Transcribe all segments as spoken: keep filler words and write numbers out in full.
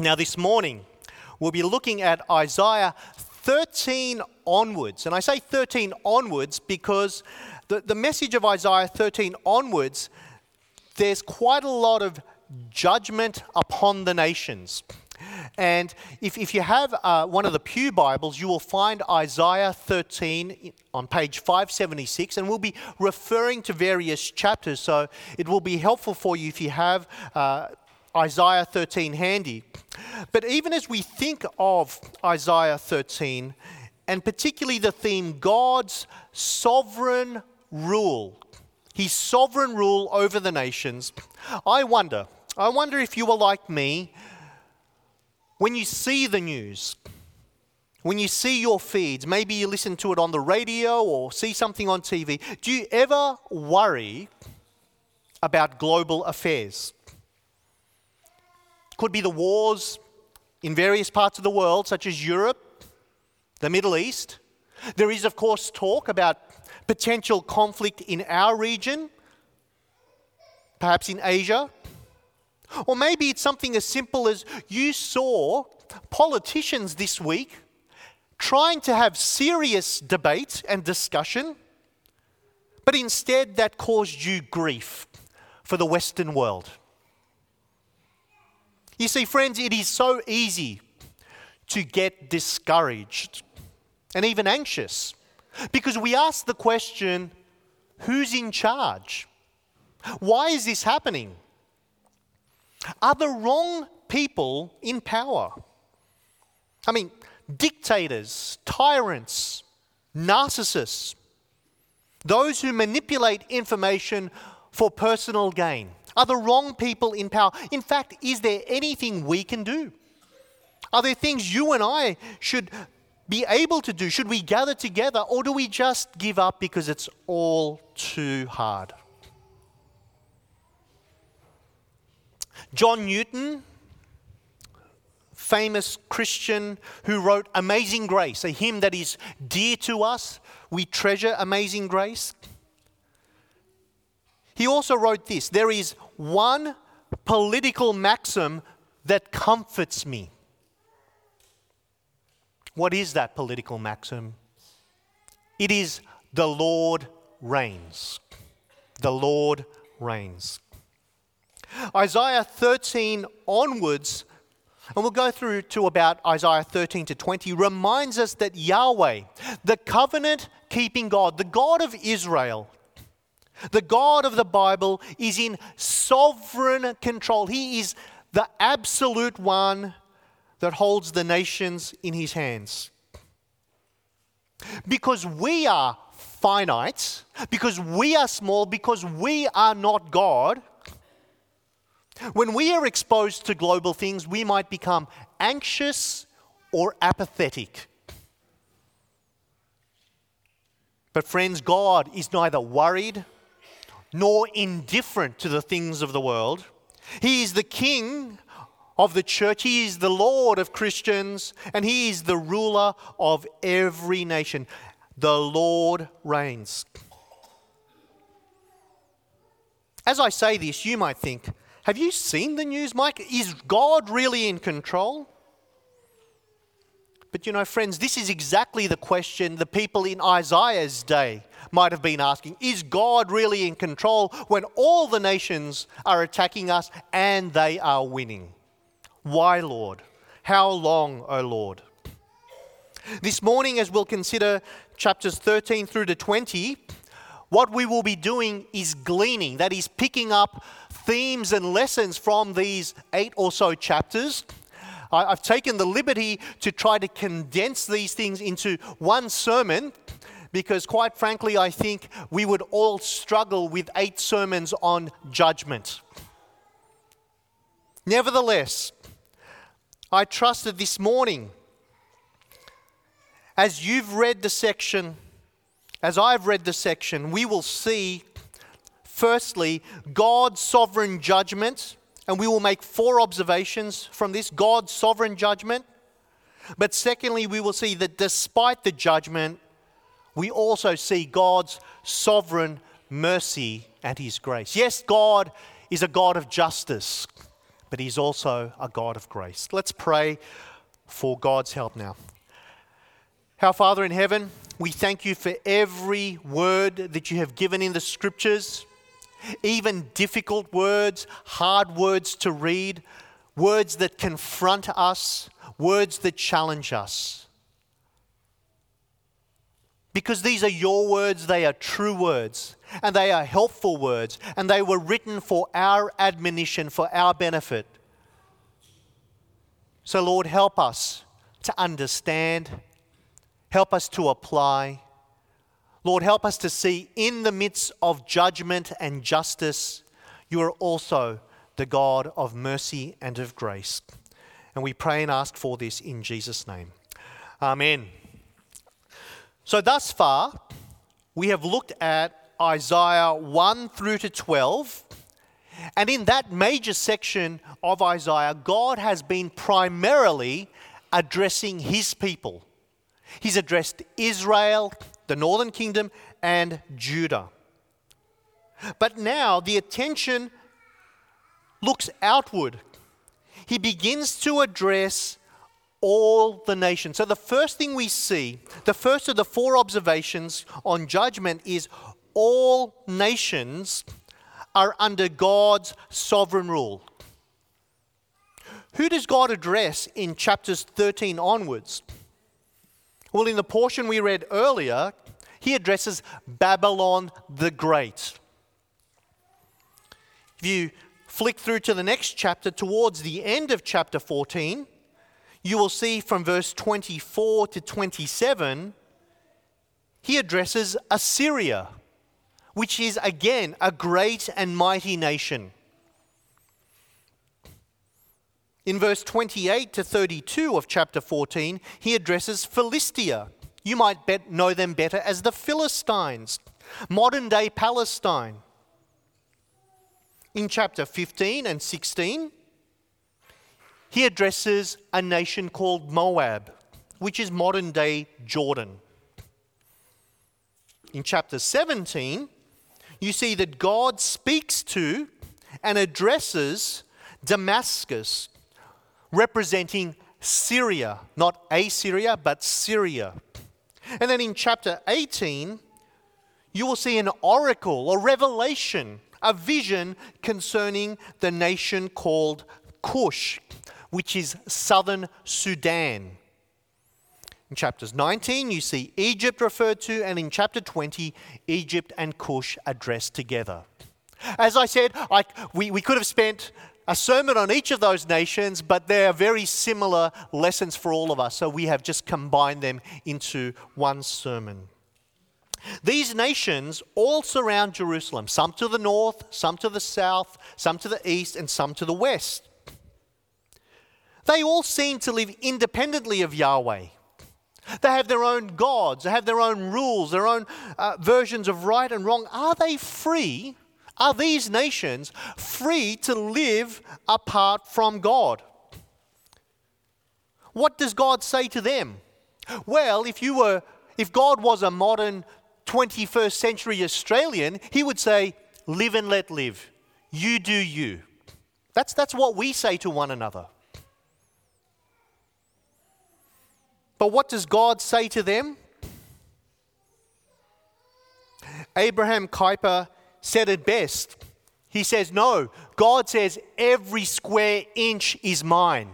Now this morning, we'll be looking at Isaiah thirteen onwards. And I say thirteen onwards because the, the message of Isaiah thirteen onwards, there's quite a lot of judgment upon the nations. And if, if you have uh, one of the Pew Bibles, you will find Isaiah thirteen on page five seventy-six, and we'll be referring to various chapters, so it will be helpful for you if you have uh, Isaiah thirteen handy. But even as we think of Isaiah thirteen, and particularly the theme, God's sovereign rule, His sovereign rule over the nations, I wonder, I wonder if you are like me. When you see the news, when you see your feeds, maybe you listen to it on the radio or see something on T V, do you ever worry about global affairs? Could be the wars in various parts of the world, such as Europe, the Middle East. There is, of course, talk about potential conflict in our region, perhaps in Asia. Or maybe it's something as simple as you saw politicians this week trying to have serious debate and discussion, but instead that caused you grief for the Western world. You see, friends, it is so easy to get discouraged and even anxious because we ask the question, who's in charge? Why is this happening? Are the wrong people in power? I mean, dictators, tyrants, narcissists, those who manipulate information for personal gain. Are the wrong people in power? In fact, is there anything we can do? Are there things you and I should be able to do? Should we gather together, or do we just give up because it's all too hard? John Newton, famous Christian who wrote Amazing Grace, a hymn that is dear to us. We treasure Amazing Grace. He also wrote this: there is one political maxim that comforts me. What is that political maxim? It is the Lord reigns. The Lord reigns. Isaiah thirteen onwards, and we'll go through to about Isaiah thirteen to twenty, reminds us that Yahweh, the covenant-keeping God, the God of Israel, the God of the Bible, is in sovereign control. He is the absolute one that holds the nations in His hands. Because we are finite, because we are small, because we are not God, when we are exposed to global things, we might become anxious or apathetic. But friends, God is neither worried nor indifferent to the things of the world. He is the King of the church. He is the Lord of Christians, and He is the ruler of every nation. The Lord reigns. As I say this, you might think, have you seen the news, Mike? Is God really in control? But you know, friends, this is exactly the question the people in Isaiah's day might have been asking. Is God really in control when all the nations are attacking us and they are winning? Why, Lord? How long, O Lord? This morning, as we'll consider chapters thirteen through to twenty, what we will be doing is gleaning, that is picking up themes and lessons from these eight or so chapters. I've taken the liberty to try to condense these things into one sermon because, quite frankly, I think we would all struggle with eight sermons on judgment. Nevertheless, I trust that this morning, as you've read the section, as I've read the section, we will see, firstly, God's sovereign judgment, and we will make four observations from this: God's sovereign judgment. But secondly, we will see that despite the judgment, we also see God's sovereign mercy and His grace. Yes, God is a God of justice, but he's also a God of grace. Let's pray for God's help now. Our Father in heaven, we thank you for every word that you have given in the scriptures, even difficult words, hard words to read, words that confront us, words that challenge us. Because these are your words, they are true words, and they are helpful words, and they were written for our admonition, for our benefit. So Lord, help us to understand, help us to apply. Lord, help us to see in the midst of judgment and justice, you are also the God of mercy and of grace. And we pray and ask for this in Jesus' name. Amen. So thus far, we have looked at Isaiah one through to twelve. And in that major section of Isaiah, God has been primarily addressing his people. He's addressed Israel, the northern kingdom, and Judah. But now the attention looks outward. He begins to address all the nations. So the first thing we see, the first of the four observations on judgment is all nations are under God's sovereign rule. Who does God address in chapters thirteen onwards? Well, in the portion we read earlier, he addresses Babylon the Great. If you flick through to the next chapter, towards the end of chapter fourteen, you will see from verse twenty-four to twenty-seven, he addresses Assyria, which is again a great and mighty nation. In verse twenty-eight to thirty-two of chapter fourteen, he addresses Philistia. You might bet, know them better as the Philistines, modern day Palestine. In chapter fifteen and sixteen, he addresses a nation called Moab, which is modern day Jordan. In chapter seventeen, you see that God speaks to and addresses Damascus, representing Syria, not Assyria, but Syria. And then in chapter eighteen, you will see an oracle, a revelation, a vision concerning the nation called Cush, which is southern Sudan. In chapters nineteen, you see Egypt referred to, and in chapter twenty, Egypt and Cush addressed together. As I said, I, we, we could have spent a sermon on each of those nations, but they are very similar lessons for all of us, so we have just combined them into one sermon. These nations all surround Jerusalem, some to the north, some to the south, some to the east, and some to the west. They all seem to live independently of Yahweh. They have their own gods, they have their own rules, their own uh, versions of right and wrong. Are they free? Are these nations free to live apart from God? What does God say to them? Well, if you were, if God was a modern twenty-first century Australian, he would say, live and let live. You do you. That's, that's what we say to one another. But what does God say to them? Abraham Kuyper said it best. He says, no, God says every square inch is mine.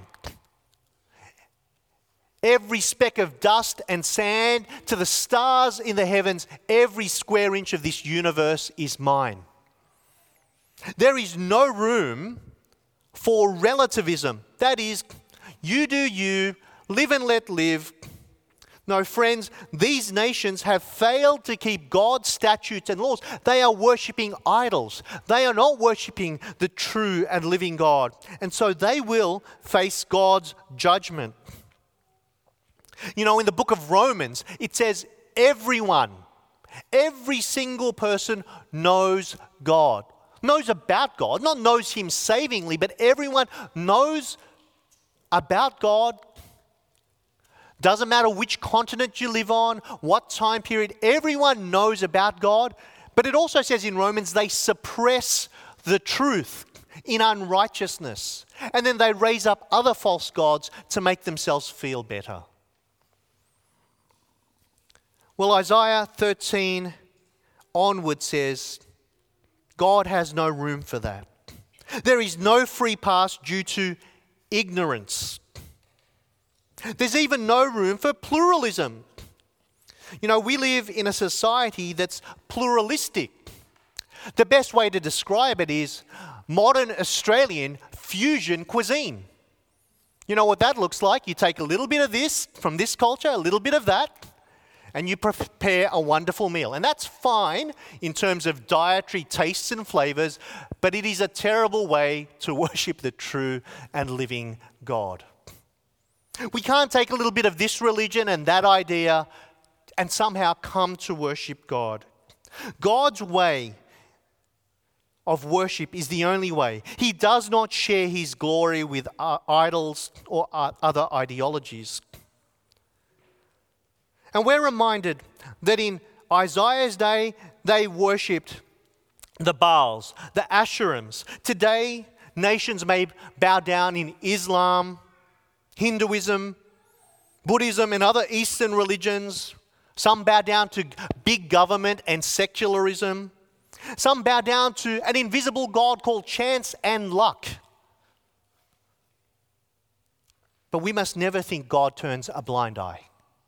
Every speck of dust and sand to the stars in the heavens, every square inch of this universe is mine. There is no room for relativism. That is, you do you, live and let live. No, friends, these nations have failed to keep God's statutes and laws. They are worshipping idols. They are not worshipping the true and living God. And so they will face God's judgment. You know, in the book of Romans, it says everyone, every single person knows God. Knows about God, not knows Him savingly, but everyone knows about God. Doesn't matter which continent you live on, what time period, everyone knows about God. But it also says in Romans, they suppress the truth. in unrighteousness, and then they raise up other false gods to make themselves feel better. Well, Isaiah thirteen onward says, God has no room for that. There is no free pass due to ignorance. There's even no room for pluralism. You know, we live in a society that's pluralistic. The best way to describe it is modern Australian fusion cuisine. You know what that looks like? You take a little bit of this from this culture, a little bit of that, and you prepare a wonderful meal. And that's fine in terms of dietary tastes and flavors, but it is a terrible way to worship the true and living God. We can't take a little bit of this religion and that idea and somehow come to worship God. God's way of worship is the only way. He does not share his glory with uh, idols or uh, other ideologies. And we're reminded that in Isaiah's day, they worshipped the Baals, the Asherims. Today, nations may bow down in Islam, Hinduism, Buddhism, and other Eastern religions. Some bow down to big government and secularism. Some bow down to an invisible God called chance and luck. But we must never think God turns a blind eye.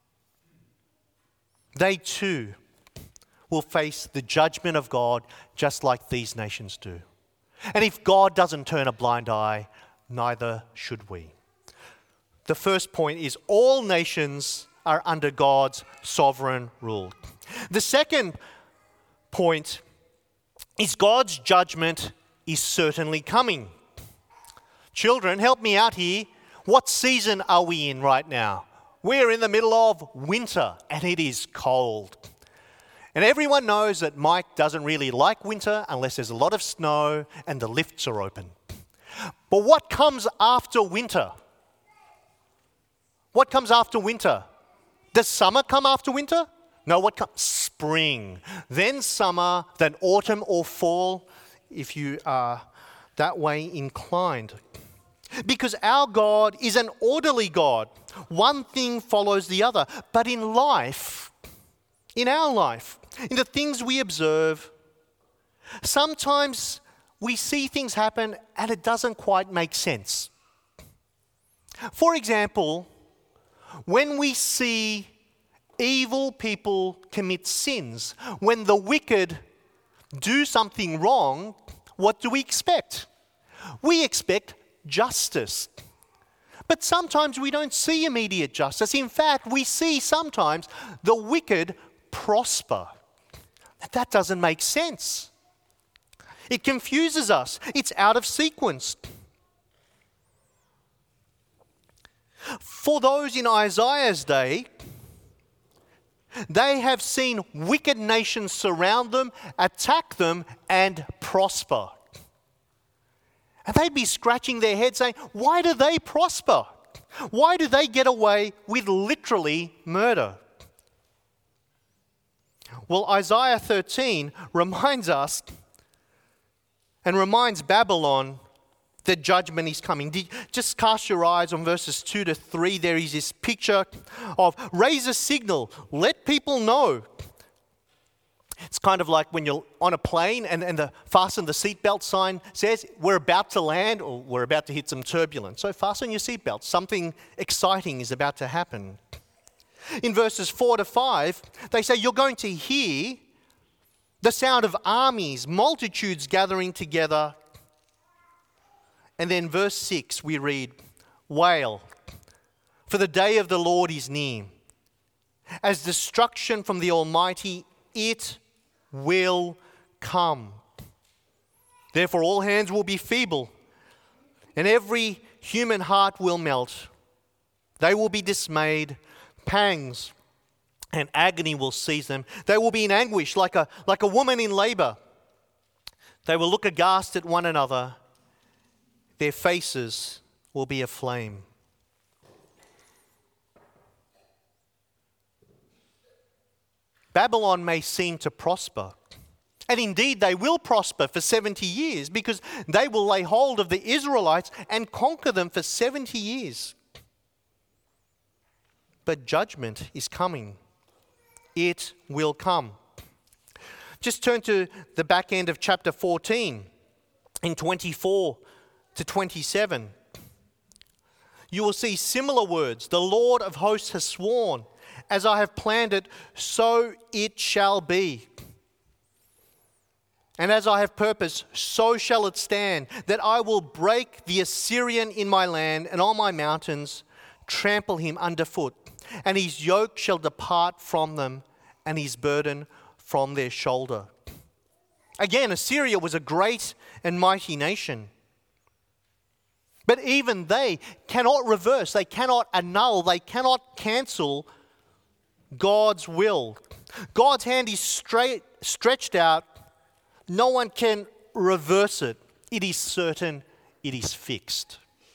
They too will face the judgment of God just like these nations do. And if God doesn't turn a blind eye, neither should we. The first point is all nations are under God's sovereign rule. The second point is God's judgment is certainly coming. Children, help me out here. What season are we in right now? We're in the middle of winter and it is cold. And everyone knows that Mike doesn't really like winter unless there's a lot of snow and the lifts are open. But what comes after winter? What comes after winter? Does summer come after winter? No, what comes? Spring. Then summer, then autumn or fall, if you are that way inclined. Because our God is an orderly God. One thing follows the other. But in life, in our life, in the things we observe, sometimes we see things happen and it doesn't quite make sense. For example, when we see evil people commit sins, when the wicked do something wrong, what do we expect? We expect justice. But sometimes we don't see immediate justice. In fact, we see sometimes the wicked prosper. That doesn't make sense. It confuses us. It's out of sequence. For those in Isaiah's day, they have seen wicked nations surround them, attack them, and prosper. And they'd be scratching their heads saying, why do they prosper? Why do they get away with literally murder? Well, Isaiah thirteen reminds us and reminds Babylon that judgment is coming. Just cast your eyes on verses two to three. There is this picture of raise a signal, let people know. It's kind of like when you're on a plane and, and the fasten the seatbelt sign says we're about to land or we're about to hit some turbulence. So fasten your seatbelt. Something exciting is about to happen. In verses four to five, they say you're going to hear the sound of armies, multitudes gathering together. And then verse six, we read, wail, for the day of the Lord is near. As destruction from the Almighty, it will come. Therefore all hands will be feeble, and every human heart will melt. They will be dismayed, pangs and agony will seize them. They will be in anguish like a, like a woman in labor. They will look aghast at one another. Their faces will be aflame. Babylon may seem to prosper, And indeed, they will prosper for seventy years because they will lay hold of the Israelites and conquer them for seventy years. But judgment is coming. It will come. Just turn to the back end of chapter fourteen, in twenty-four to twenty-seven. You will see similar words. The Lord of hosts has sworn, as I have planned it, so it shall be. And as I have purposed, so shall it stand, that I will break the Assyrian in my land and on my mountains, trample him underfoot, and his yoke shall depart from them, and his burden from their shoulder. Again, Assyria was a great and mighty nation. But even they cannot reverse, they cannot annul, they cannot cancel God's will. God's hand is straight, stretched out. No one can reverse it. It is certain, it is fixed.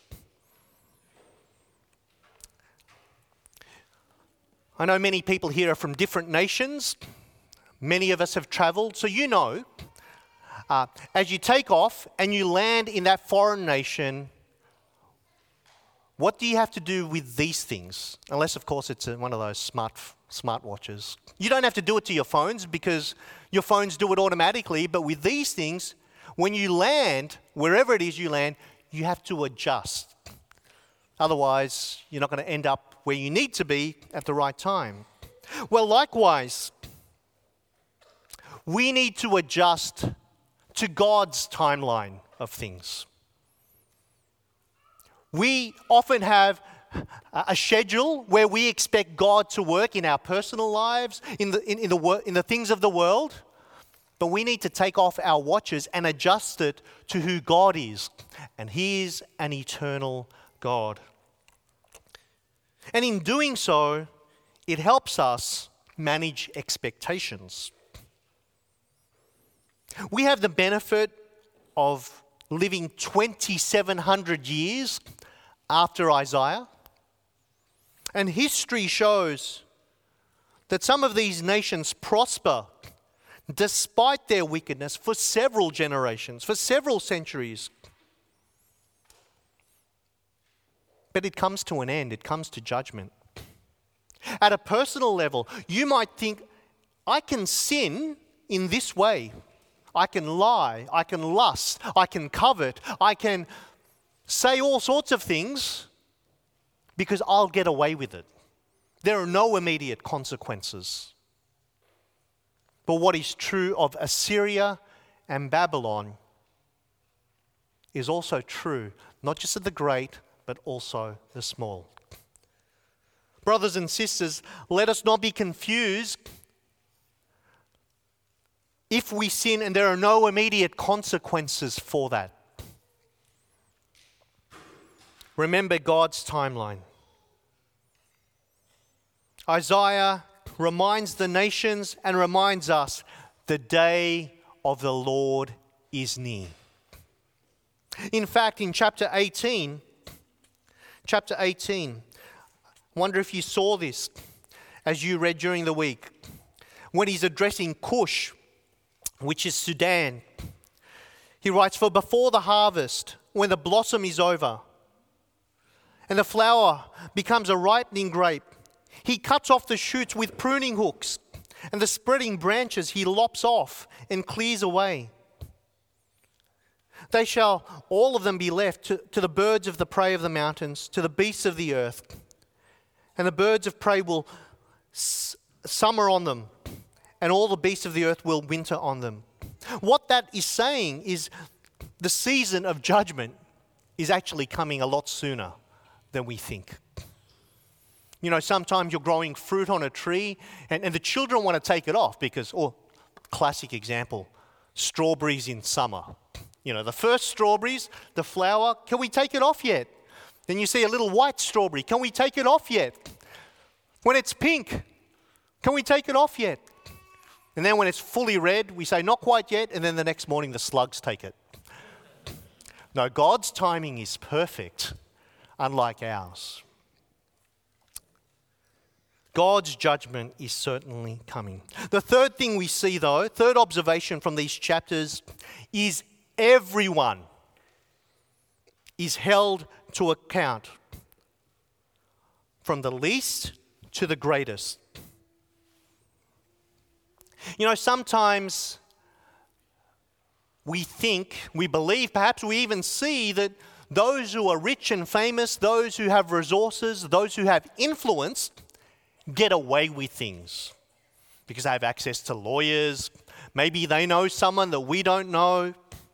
I know many people here are from different nations. Many of us have traveled, so you know, uh, as you take off and you land in that foreign nation, what do you have to do with these things? Unless, of course, it's one of those smart smartwatches. You don't have to do it to your phones because your phones do it automatically. But with these things, when you land, wherever it is you land, you have to adjust. Otherwise, you're not going to end up where you need to be at the right time. Well, likewise, we need to adjust to God's timeline of things. We often have a schedule where we expect God to work in our personal lives, in the, in, in, the, in the things of the world, but we need to take off our watches and adjust it to who God is. And He is an eternal God. And in doing so, it helps us manage expectations. We have the benefit of living twenty-seven hundred years after Isaiah. And history shows that some of these nations prosper despite their wickedness for several generations, for several centuries. But it comes to an end, it comes to judgment. At a personal level, you might think, I can sin in this way. I can lie, I can lust, I can covet, I can say all sorts of things because I'll get away with it. There are no immediate consequences. But what is true of Assyria and Babylon is also true, not just of the great, but also the small. Brothers and sisters, let us not be confused. If we sin and there are no immediate consequences for that. Remember God's timeline. Isaiah reminds the nations and reminds us the day of the Lord is near. In fact, in chapter eighteen, chapter eighteen, I wonder if you saw this as you read during the week, when he's addressing Cush, which is Sudan. He writes, "For before the harvest, when the blossom is over, and the flower becomes a ripening grape, he cuts off the shoots with pruning hooks, and the spreading branches he lops off and clears away. They shall all of them be left to, to the birds of the prey of the mountains, to the beasts of the earth, and the birds of prey will s- summer on them, and all the beasts of the earth will winter on them." What that is saying is the season of judgment is actually coming a lot sooner than we think. You know, sometimes you're growing fruit on a tree and, and the children want to take it off because, or classic example, strawberries in summer. You know, the first strawberries, the flower, can we take it off yet? Then you see a little white strawberry, can we take it off yet? When it's pink, can we take it off yet? And then when it's fully red, we say, not quite yet, and then the next morning the slugs take it. No, God's timing is perfect, unlike ours. God's judgment is certainly coming. The third thing we see, though, third observation from these chapters, is everyone is held to account, from the least to the greatest. You know, sometimes we think, we believe, perhaps we even see that those who are rich and famous, those who have resources, those who have influence, get away with things because they have access to lawyers. Maybe they know someone that we don't know.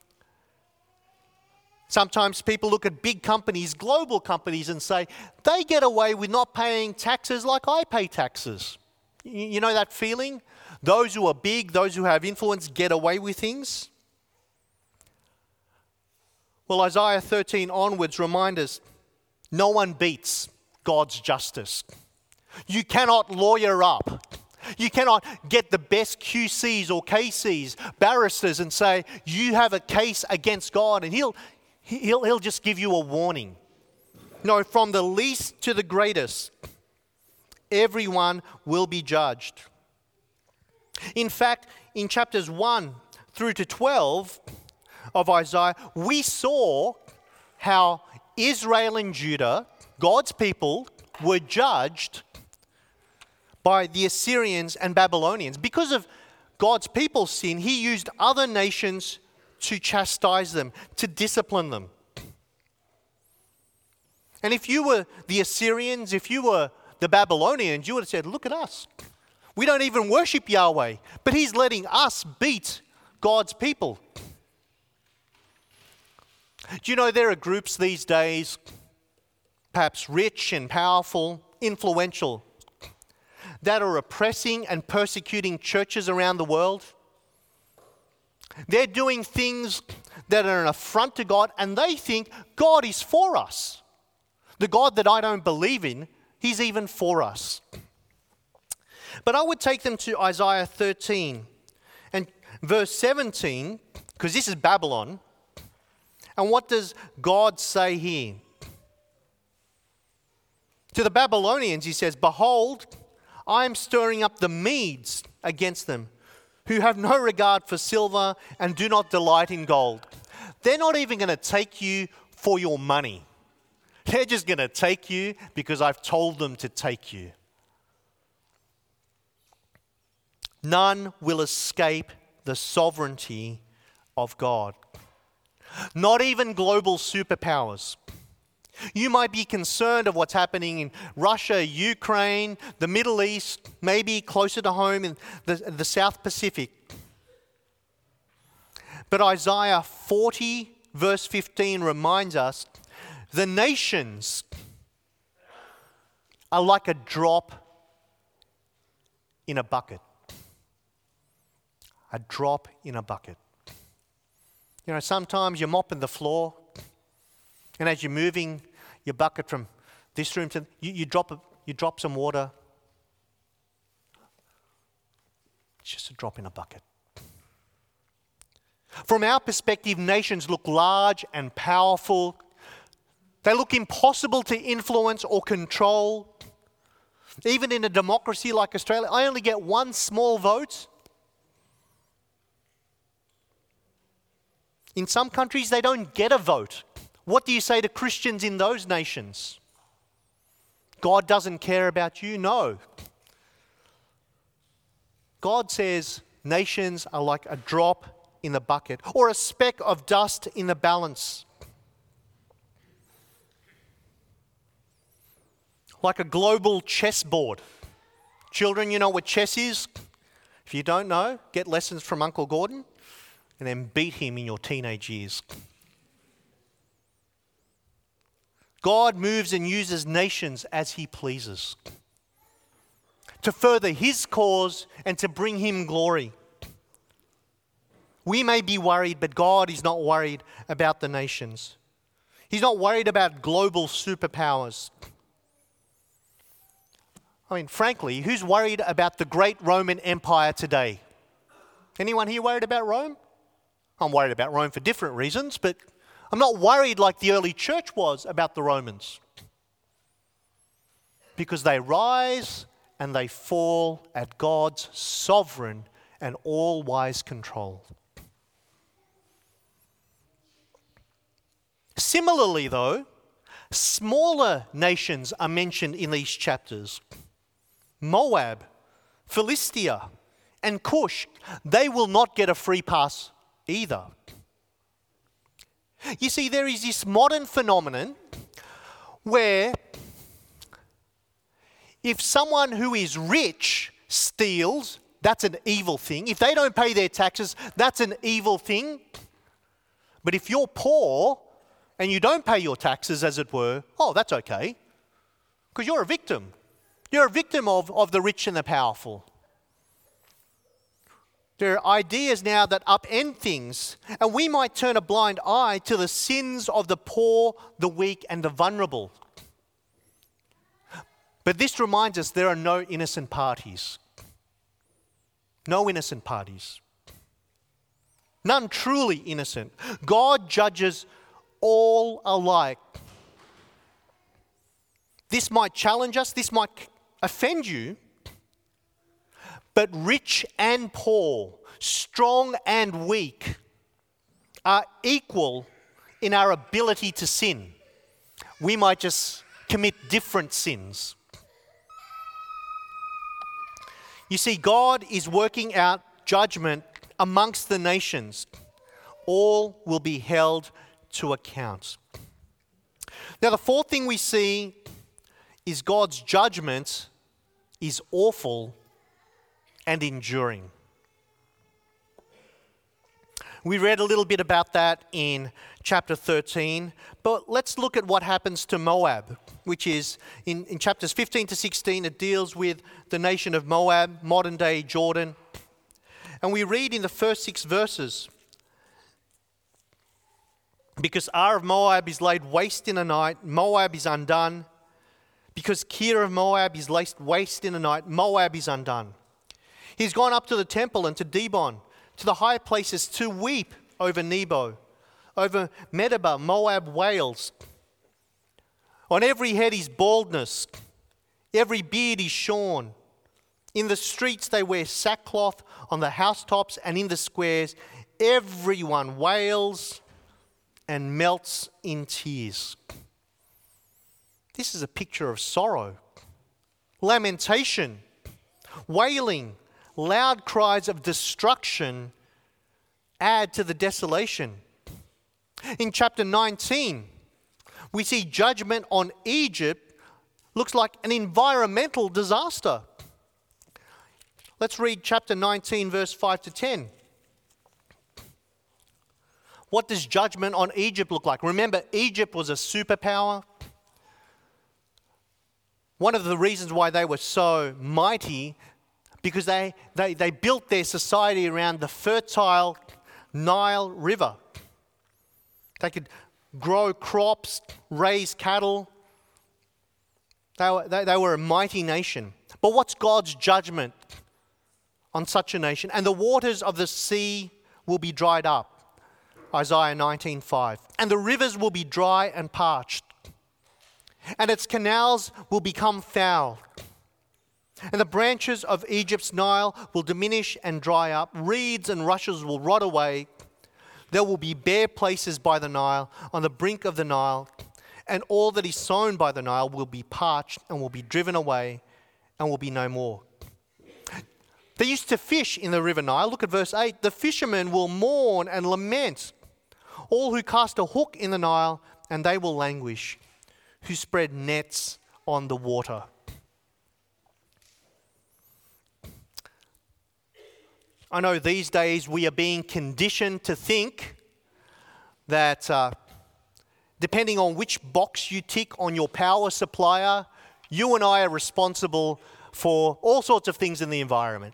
Sometimes people look at big companies, global companies, and say, they get away with not paying taxes like I pay taxes. You know that feeling? Those who are big, those who have influence, get away with things. Well, Isaiah thirteen onwards remind us, no one beats God's justice. You cannot lawyer up. You cannot get the best Q Cs or K Cs, barristers, and say, you have a case against God, and he'll, he'll, he'll just give you a warning. No, from the least to the greatest, everyone will be judged. In fact, in chapters one through to twelve of Isaiah, we saw how Israel and Judah, God's people, were judged by the Assyrians and Babylonians. Because of God's people's sin, he used other nations to chastise them, to discipline them. And if you were the Assyrians, if you were the Babylonians, you would have said, look at us. We don't even worship Yahweh, but he's letting us beat God's people. Do you know there are groups these days, perhaps rich and powerful, influential, that are oppressing and persecuting churches around the world? They're doing things that are an affront to God, and they think God is for us. The God that I don't believe in, he's even for us. But I would take them to Isaiah thirteen and verse seventeen, because this is Babylon. And what does God say here? To the Babylonians, he says, behold, I am stirring up the Medes against them, who have no regard for silver and do not delight in gold. They're not even going to take you for your money. They're just going to take you because I've told them to take you. None will escape the sovereignty of God. Not even global superpowers. You might be concerned of what's happening in Russia, Ukraine, the Middle East, maybe closer to home in the, the South Pacific. But Isaiah forty verse fifteen reminds us the nations are like a drop in a bucket. A drop in a bucket. You know, sometimes you're mopping the floor, and as you're moving your bucket from this room to you, you drop a, you drop some water. It's just a drop in a bucket. From our perspective, nations look large and powerful. They look impossible to influence or control. Even in a democracy like Australia, I only get one small vote. In some countries, they don't get a vote. What do you say to Christians in those nations? God doesn't care about you? No. God says nations are like a drop in the bucket or a speck of dust in the balance. Like a global chessboard. Children, you know what chess is? If you don't know, get lessons from Uncle Gordon and then beat him in your teenage years. God moves and uses nations as he pleases to further his cause and to bring him glory. We may be worried, but God is not worried about the nations. He's not worried about global superpowers. I mean, frankly, who's worried about the great Roman Empire today? Anyone here worried about Rome? I'm worried about Rome for different reasons, but I'm not worried like the early church was about the Romans. Because they rise and they fall at God's sovereign and all-wise control. Similarly, though, smaller nations are mentioned in these chapters. Moab, Philistia, and Cush, they will not get a free pass either. You see, there is this modern phenomenon where if someone who is rich steals, that's an evil thing. If they don't pay their taxes, that's an evil thing. But if you're poor and you don't pay your taxes, as it were, oh, that's okay. Because you're a victim. You're a victim of, of the rich and the powerful. There are ideas now that upend things, and we might turn a blind eye to the sins of the poor, the weak, and the vulnerable. But this reminds us there are no innocent parties. No innocent parties. None truly innocent. God judges all alike. This might challenge us, this might offend you, but rich and poor, strong and weak, are equal in our ability to sin. We might just commit different sins. You see, God is working out judgment amongst the nations. All will be held to account. Now, the fourth thing we see is God's judgment is awful and enduring. We read a little bit about that in chapter thirteen, but let's look at what happens to Moab, which is in, in chapters fifteen to sixteen, it deals with the nation of Moab, modern day Jordan. And we read in the first six verses, because Ar of Moab is laid waste in a night, Moab is undone. Because Kir of Moab is laid waste in a night, Moab is undone. He's gone up to the temple and to Dibon, to the high places to weep over Nebo. Over Medeba, Moab wails. On every head is baldness. Every beard is shorn. In the streets they wear sackcloth, on the housetops and in the squares. Everyone wails and melts in tears. This is a picture of sorrow, lamentation, wailing, loud cries of destruction add to the desolation. In chapter nineteen, we see judgment on Egypt looks like an environmental disaster. Let's read chapter nineteen, verse five to ten. What does judgment on Egypt look like? Remember, Egypt was a superpower. One of the reasons why they were so mighty, because they, they, they built their society around the fertile Nile River. They could grow crops, raise cattle. They were, they, they were a mighty nation. But what's God's judgment on such a nation? And the waters of the sea will be dried up. Isaiah nineteen five. And the rivers will be dry and parched. And its canals will become foul. And the branches of Egypt's Nile will diminish and dry up. Reeds and rushes will rot away. There will be bare places by the Nile, on the brink of the Nile. And all that is sown by the Nile will be parched and will be driven away and will be no more. They used to fish in the river Nile. Look at verse eight. The fishermen will mourn and lament. All who cast a hook in the Nile, and they will languish, who spread nets on the water. I know these days we are being conditioned to think that uh, depending on which box you tick on your power supplier, you and I are responsible for all sorts of things in the environment.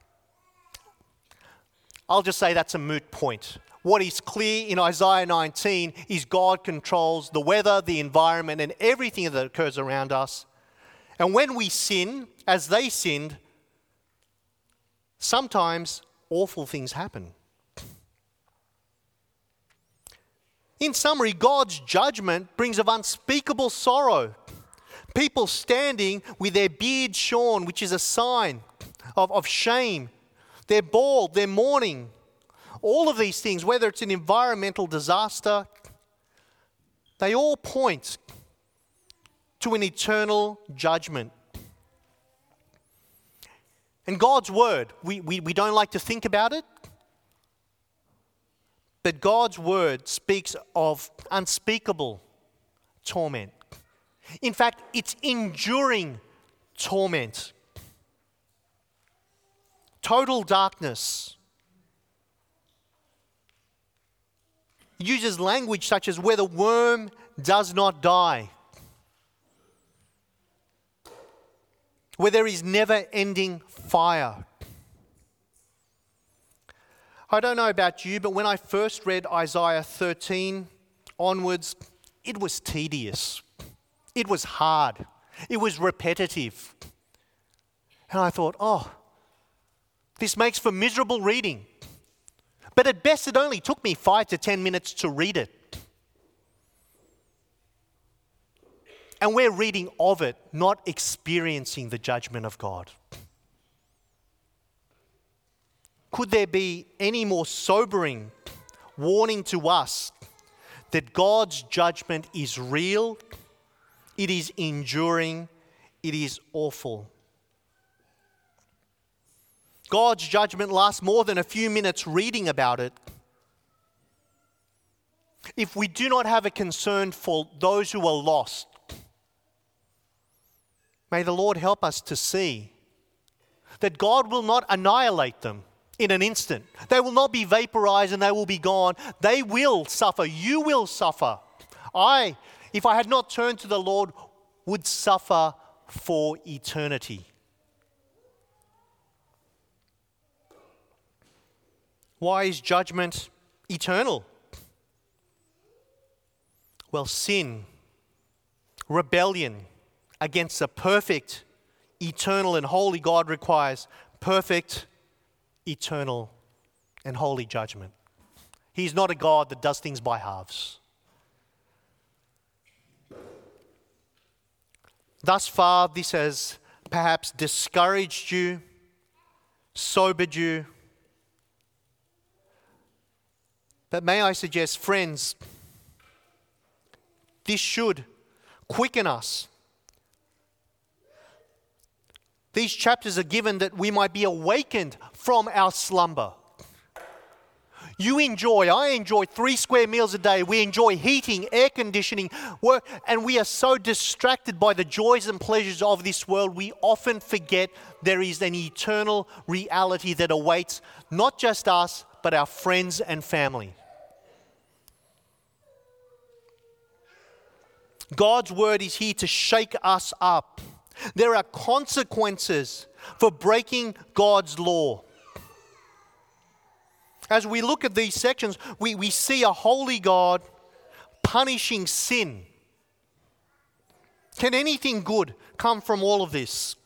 I'll just say that's a moot point. What is clear in Isaiah nineteen is God controls the weather, the environment, and everything that occurs around us. And when we sin, as they sinned, sometimes awful things happen. In summary, God's judgment brings of unspeakable sorrow, People standing with their beard shorn, which is a sign of, of shame. They're bald, they're mourning. All of these things, whether it's an environmental disaster, they all point to an eternal judgment. And God's word, we, we, we don't like to think about it, but God's word speaks of unspeakable torment. In fact, it's enduring torment. Total darkness. It uses language such as where the worm does not die, where there is never-ending fire. I don't know about you, but when I first read Isaiah thirteen onwards, it was tedious. It was hard. It was repetitive. And I thought, oh, this makes for miserable reading. But at best, it only took me five to ten minutes to read it. And we're reading of it, not experiencing the judgment of God. Could there be any more sobering warning to us that God's judgment is real, it is enduring, it is awful? God's judgment lasts more than a few minutes reading about it. If we do not have a concern for those who are lost, may the Lord help us to see that God will not annihilate them in an instant. They will not be vaporized and they will be gone. They will suffer. You will suffer. I, if I had not turned to the Lord, would suffer for eternity. Why is judgment eternal? Well, sin, rebellion against a perfect, eternal and holy God requires perfect, eternal and holy judgment. He's not a God that does things by halves. Thus far, this has perhaps discouraged you, sobered you. But may I suggest, friends, this should quicken us. These chapters are given that we might be awakened from our slumber. You enjoy, I enjoy three square meals a day. We enjoy heating, air conditioning, work, and we are so distracted by the joys and pleasures of this world, we often forget there is an eternal reality that awaits not just us, but our friends and family. God's word is here to shake us up. There are consequences for breaking God's law. As we look at these sections, we, we see a holy God punishing sin. Can anything good come from all of this?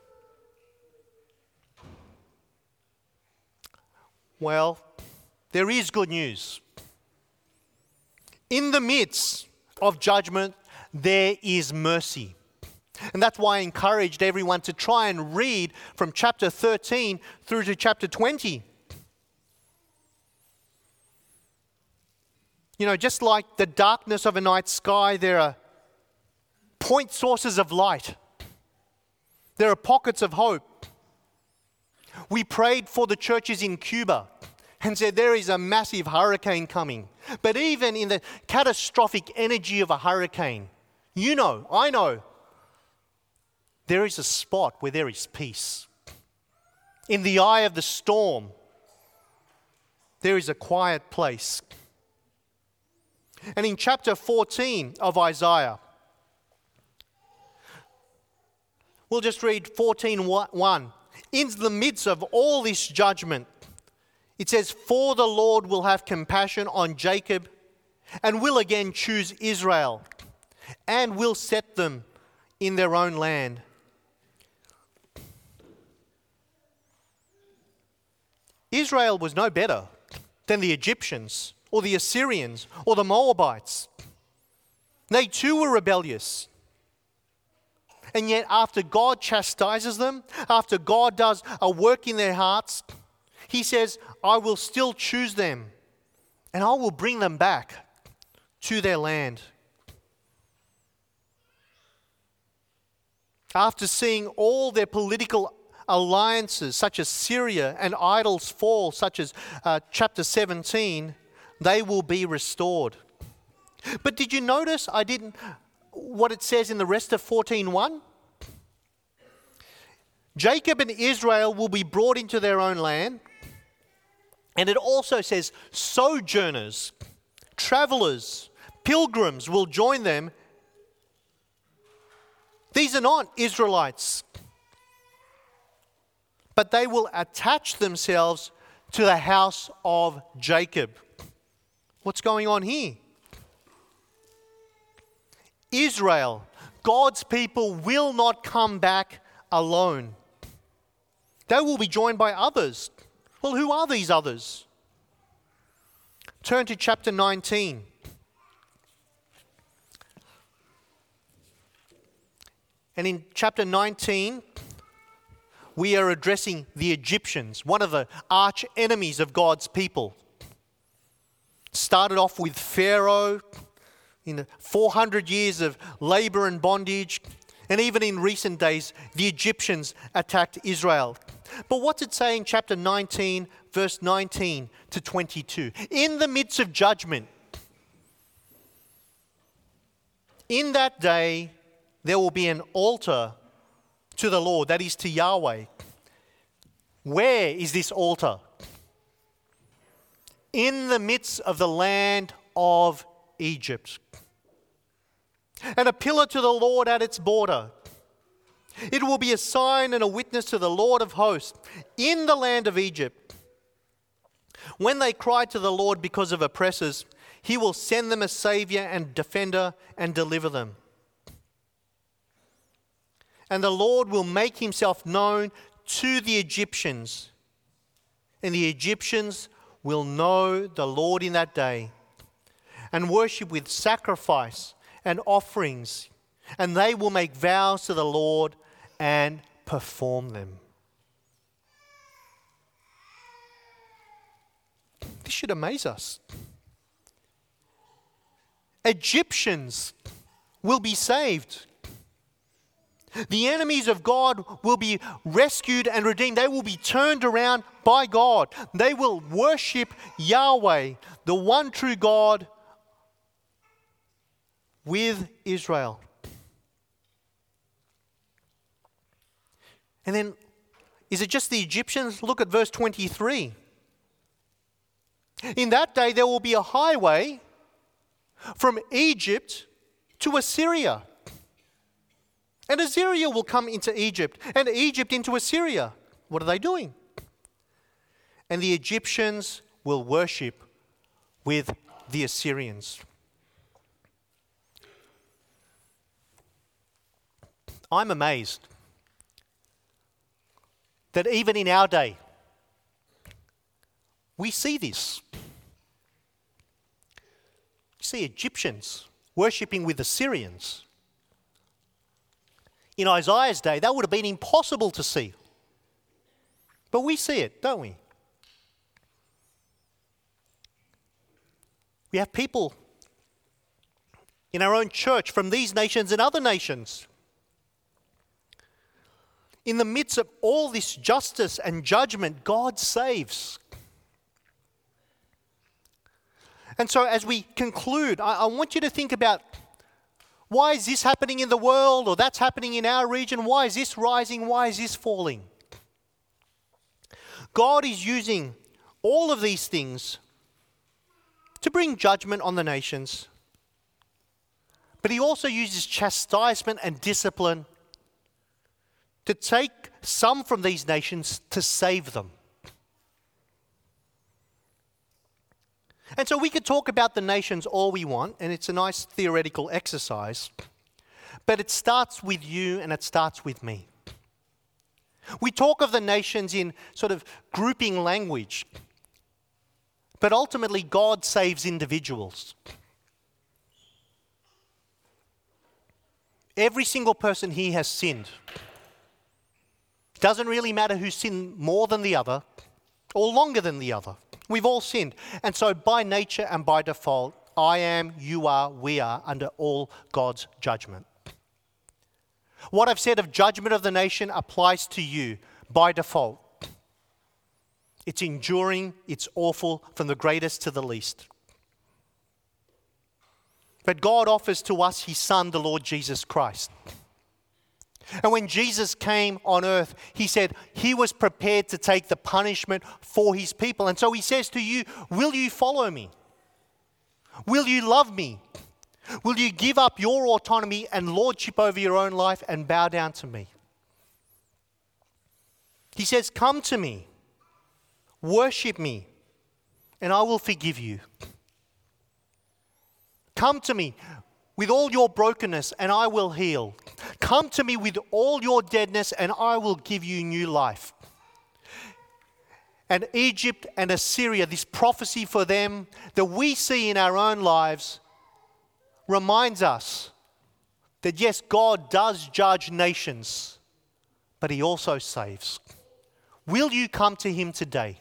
Well, there is good news. In the midst of judgment, there is mercy. And that's why I encouraged everyone to try and read from chapter thirteen through to chapter twenty. You know, just like the darkness of a night sky, there are point sources of light. There are pockets of hope. We prayed for the churches in Cuba and said there is a massive hurricane coming. But even in the catastrophic energy of a hurricane, you know, I know, there is a spot where there is peace. In the eye of the storm, there is a quiet place. And in chapter fourteen of Isaiah, we'll just read fourteen one. In the midst of all this judgment, it says, "For the Lord will have compassion on Jacob and will again choose Israel and will set them in their own land." Israel was no better than the Egyptians or the Assyrians or the Moabites. They too were rebellious. And yet after God chastises them, after God does a work in their hearts, he says, I will still choose them and I will bring them back to their land. After seeing all their political alliances, such as Syria, and idols fall, such as uh, chapter seventeen, they will be restored. But did you notice I didn't, what it says in the rest of fourteen one? Jacob and Israel will be brought into their own land. And it also says sojourners, travelers, pilgrims will join them. These are not Israelites, but they will attach themselves to the house of Jacob. What's going on here? Israel, God's people, will not come back alone. They will be joined by others. Well, who are these others? Turn to chapter nineteen. And in chapter nineteen, we are addressing the Egyptians, one of the arch enemies of God's people. Started off with Pharaoh, in the four hundred years of labor and bondage, and even in recent days, the Egyptians attacked Israel. But what's it say in chapter nineteen, verse nineteen to twenty-two? In the midst of judgment, in that day, there will be an altar to the Lord, that is to Yahweh. Where is this altar? In the midst of the land of Egypt. And a pillar to the Lord at its border. It will be a sign and a witness to the Lord of hosts in the land of Egypt. When they cry to the Lord because of oppressors, he will send them a savior and defender and deliver them. And the Lord will make himself known to the Egyptians. And the Egyptians will know the Lord in that day and worship with sacrifice and offerings. And they will make vows to the Lord and perform them. This should amaze us. Egyptians will be saved. The enemies of God will be rescued and redeemed. They will be turned around by God. They will worship Yahweh, the one true God, with Israel. And then, is it just the Egyptians? Look at verse twenty-three. In that day there will be a highway from Egypt to Assyria. And Assyria will come into Egypt, and Egypt into Assyria. What are they doing? And the Egyptians will worship with the Assyrians. I'm amazed that even in our day, we see this. You see Egyptians worshipping with Assyrians. In Isaiah's day, that would have been impossible to see. But we see it, don't we? We have people in our own church from these nations and other nations. In the midst of all this justice and judgment, God saves. And so as we conclude, I, I want you to think about, why is this happening in the world, or that's happening in our region? Why is this rising? Why is this falling? God is using all of these things to bring judgment on the nations. But he also uses chastisement and discipline to take some from these nations to save them. And so we could talk about the nations all we want, and it's a nice theoretical exercise, but it starts with you and it starts with me. We talk of the nations in sort of grouping language, but ultimately God saves individuals. Every single person here has sinned. Doesn't really matter who sinned more than the other or longer than the other. We've all sinned. And so by nature and by default, I am, you are, we are under all God's judgment. What I've said of judgment of the nation applies to you by default. It's enduring, it's awful, from the greatest to the least. But God offers to us His Son, the Lord Jesus Christ. And when Jesus came on earth, He said He was prepared to take the punishment for His people. And so He says to you, will you follow me? Will you love me? Will you give up your autonomy and lordship over your own life and bow down to me? He says, come to me, worship me, and I will forgive you. Come to me with all your brokenness and I will heal. Come to me with all your deadness and I will give you new life. And Egypt and Assyria, this prophecy for them that we see in our own lives, reminds us that yes, God does judge nations, but He also saves. Will you come to Him today?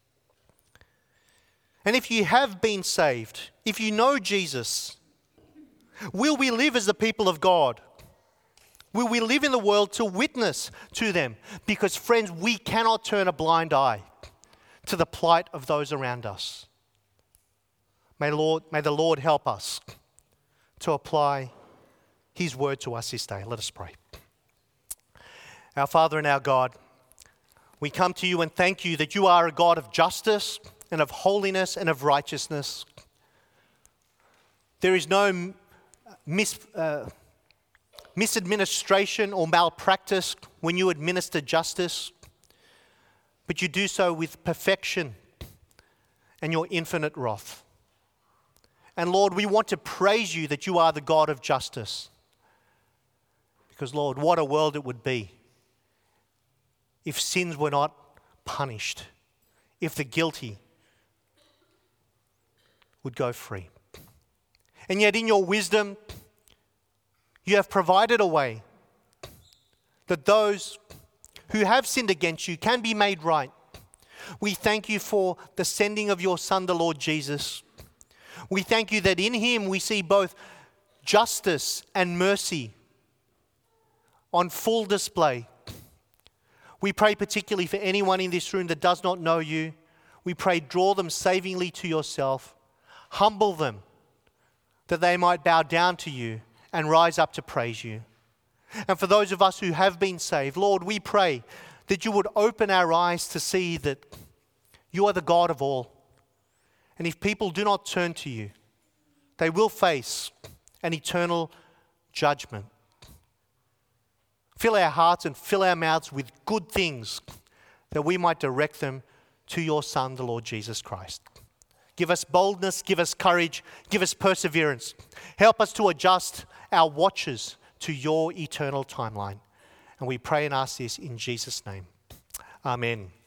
And if you have been saved, if you know Jesus, will we live as the people of God? Will we live in the world to witness to them? Because friends, we cannot turn a blind eye to the plight of those around us. May Lord, may the Lord help us to apply His word to us this day. Let us pray. Our Father and our God, we come to you and thank you that you are a God of justice and of holiness and of righteousness. There is no mis, uh, misadministration or malpractice when you administer justice, but you do so with perfection and your infinite wrath. And Lord, we want to praise you that you are the God of justice. Because Lord, what a world it would be if sins were not punished, if the guilty would go free. And yet in your wisdom, you have provided a way that those who have sinned against you can be made right. We thank you for the sending of your Son, the Lord Jesus. We thank you that in Him we see both justice and mercy on full display. We pray particularly for anyone in this room that does not know you. We pray, draw them savingly to yourself. Humble them that they might bow down to you and rise up to praise you. And for those of us who have been saved, Lord, we pray that you would open our eyes to see that you are the God of all. And if people do not turn to you, they will face an eternal judgment. Fill our hearts and fill our mouths with good things that we might direct them to your Son, the Lord Jesus Christ. Give us boldness, give us courage, give us perseverance. Help us to adjust our watches to your eternal timeline. And we pray and ask this in Jesus' name. Amen.